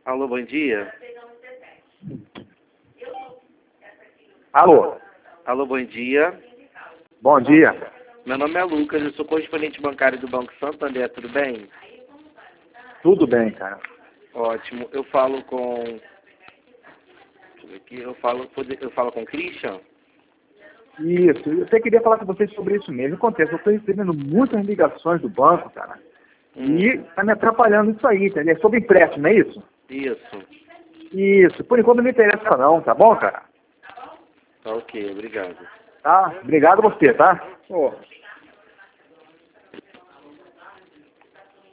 Alô, bom dia. Alô? Alô, bom dia. Bom dia. Meu nome é Lucas, eu sou correspondente bancário do Banco Santander, tudo bem? Tudo bem, cara. Ótimo. Eu falo com... Deixa eu ver aqui. Eu falo com o Christian? Isso, eu até queria falar com vocês sobre isso mesmo. Acontece, eu estou recebendo muitas ligações do banco, cara, e está me atrapalhando isso aí, entendeu? É sobre empréstimo, não é isso? Isso. Isso, por enquanto não me interessa não, tá bom, cara? Tá ok, obrigado. Tá? Obrigado a você, tá?